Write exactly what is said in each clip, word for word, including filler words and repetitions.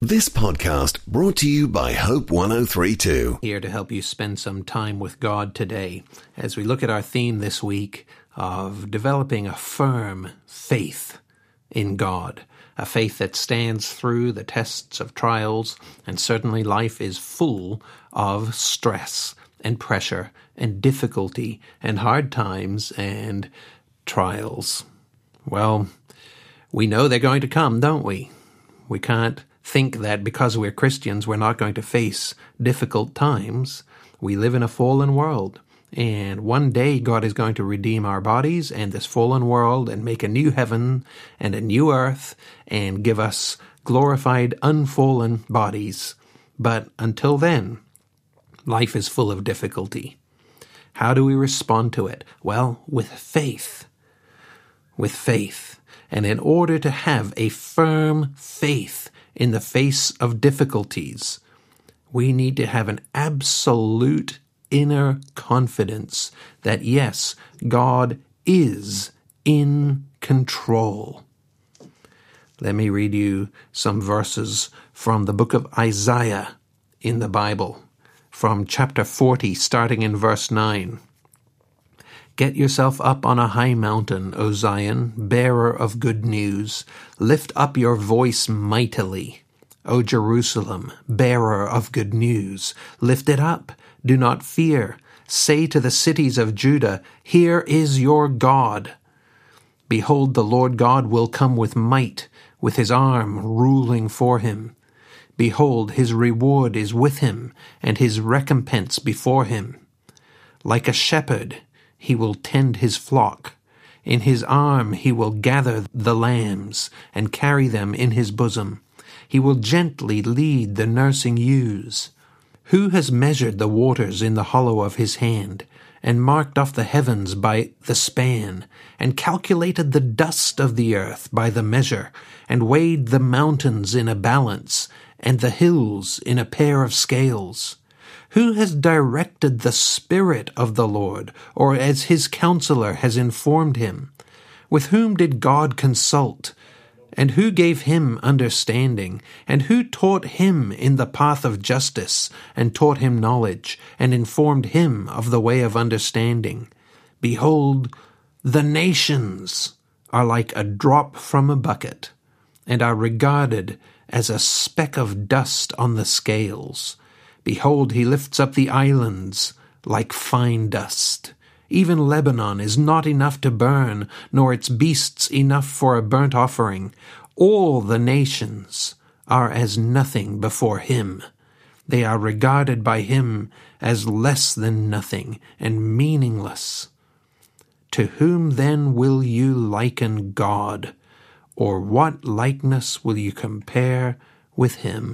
This podcast brought to you by Hope one oh three point two. Here to help you spend some time with God today as we look at our theme this week of developing a firm faith in God, a faith that stands through the tests of trials, and certainly life is full of stress and pressure and difficulty and hard times and trials. Well, we know they're going to come, don't we? We can't think that because we're Christians we're not going to face difficult times. We live in a fallen world, and one day God is going to redeem our bodies and this fallen world and make a new heaven and a new earth and give us glorified, unfallen bodies. But until then, life is full of difficulty. How do we respond to it? Well, with faith. With faith. And in order to have a firm faith in the face of difficulties, we need to have an absolute inner confidence that, yes, God is in control. Let me read you some verses from the book of Isaiah in the Bible, from chapter forty, starting in verse nine. Get yourself up on a high mountain, O Zion, bearer of good news. Lift up your voice mightily, O Jerusalem, bearer of good news. Lift it up, do not fear. Say to the cities of Judah, here is your God. Behold, the Lord God will come with might, with his arm ruling for him. Behold, his reward is with him, and his recompense before him. Like a shepherd, he will tend his flock. In his arm he will gather the lambs and carry them in his bosom. He will gently lead the nursing ewes. Who has measured the waters in the hollow of his hand, and marked off the heavens by the span, and calculated the dust of the earth by the measure, and weighed the mountains in a balance, and the hills in a pair of scales? Who has directed the Spirit of the Lord, or as his counselor has informed him? With whom did God consult? And who gave him understanding? And who taught him in the path of justice, and taught him knowledge, and informed him of the way of understanding? Behold, the nations are like a drop from a bucket, and are regarded as a speck of dust on the scales. Behold, he lifts up the islands like fine dust. Even Lebanon is not enough to burn, nor its beasts enough for a burnt offering. All the nations are as nothing before him. They are regarded by him as less than nothing and meaningless. To whom then will you liken God? Or what likeness will you compare with him?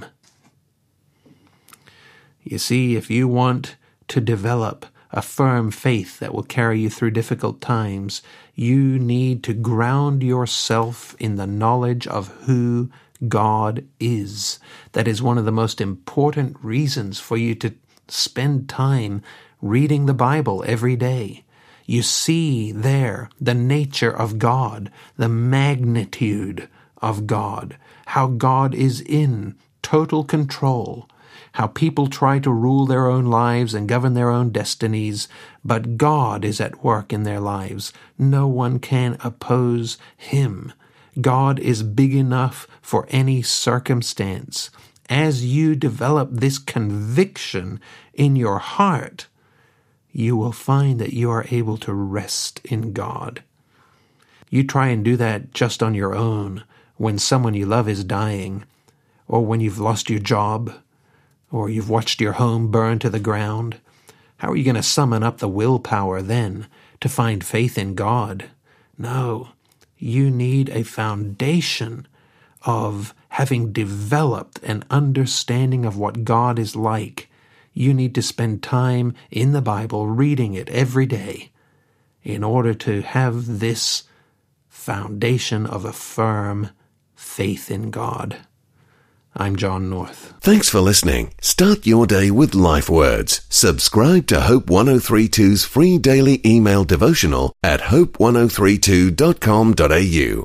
You see, if you want to develop a firm faith that will carry you through difficult times, you need to ground yourself in the knowledge of who God is. That is one of the most important reasons for you to spend time reading the Bible every day. You see there the nature of God, the magnitude of God, how God is in total control, how people try to rule their own lives and govern their own destinies, but God is at work in their lives. No one can oppose him. God is big enough for any circumstance. As you develop this conviction in your heart, you will find that you are able to rest in God. You try and do that just on your own when someone you love is dying, or when you've lost your job, or you've watched your home burn to the ground. How are you going to summon up the willpower then to find faith in God? No, you need a foundation of having developed an understanding of what God is like. You need to spend time in the Bible, reading it every day, in order to have this foundation of a firm faith in God. I'm John North. Thanks for listening. Start your day with Life Words. Subscribe to Hope one oh three point two's free daily email devotional at hope one oh three two dot com dot a u.